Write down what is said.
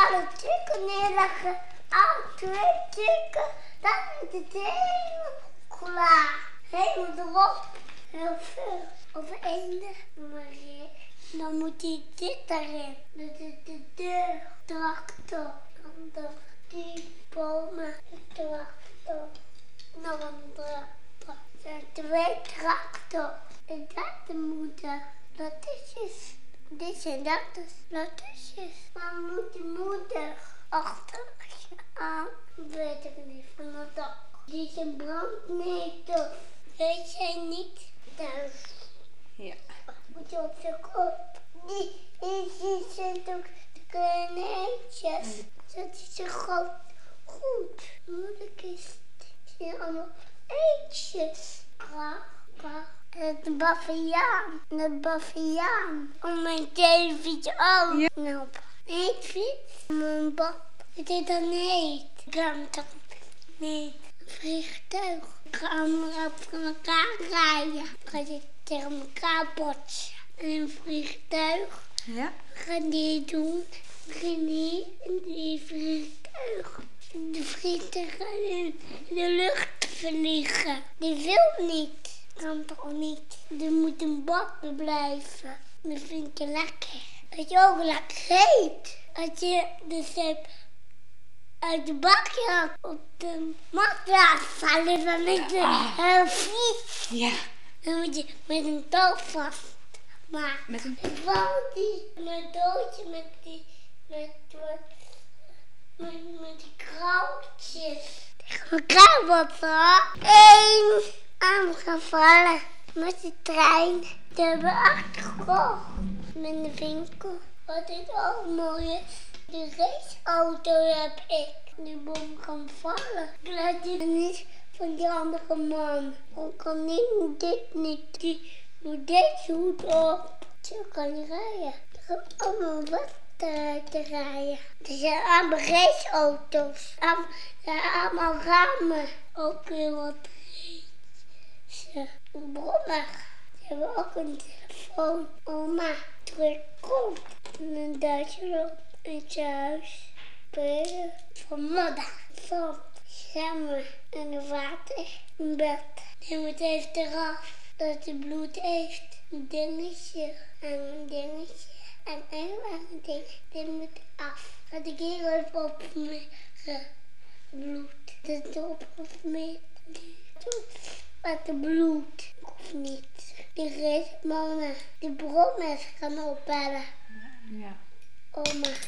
alle stukken neerleggen. Alle 2 stukken. Dan is het helemaal klaar. Helemaal erop. Heel veel. Of eenden. Maar dan moet dit erin. Dat is de deur. Tractor. Dan die bomen. De tractor. Nog een tractor. Er zijn 2 tractor. En dat de moeder. Dat is dus. Dit zijn lattusjes. Maar moet de moeder achter je aan? Weet ik niet van het dak. Die zijn brandnetel. Weet jij niet thuis? Ja. Moet je op zijn kop. Die zijn ook de kleine eentjes. Dat is zo groot. Goed. Moeilijk is het. Het zijn allemaal eentjes. De baviaan. Om mijn televisie ook. Ja. Nou, heet fiets. Mijn bab. Het is dan heet. Ik ga hem toch niet. Een vliegtuig. Ik ga allemaal op elkaar rijden. Ik ga dit tegen elkaar botsen. En een vliegtuig. Ja. Gaan die doen. Begin hier in die vliegtuig. De vliegtuig gaat in de lucht vliegen. Die wil niet. Kan toch niet. Er moet een bad blijven. Dat vind ik lekker. Dat je ook lekker eet. Als je dus hebt uit de bakje op de mat laat vallen, dan is het heel vies. Ja. Dan moet je met een touw vast. Maar Met een... valt die met doodje met die krauwtjes. Tegen elkaar botsen. 1 aangevallen met de trein. Die hebben we achtergekocht met de winkel. Wat dit ook mooi is. De raceauto heb ik. Die boom kan vallen. Ik laat die niet van die andere man. Ik kan dit niet. Die doet deze hoed op. Zo kan je rijden. Er gaan allemaal wedstrijden te rijden. Er zijn allemaal raceauto's. Er zijn allemaal ramen. Ook heel wat race. Een brommer. Ze hebben ook een telefoon. Oma, terugkomt. En een Duitsland in zijn huis. Spelen. Van modder. Van zwemmen. En de water. Een bed. Die moet even eraf. Dat hij bloed heeft. Een dingetje. En een dingetje. En een ding. Dit moet af. Dat ik hier even op me bloed. Dat is opgesmeed. Wat de bloed. Of niet. Die race mannen. Die brommers gaan opbellen. Ja. Oma.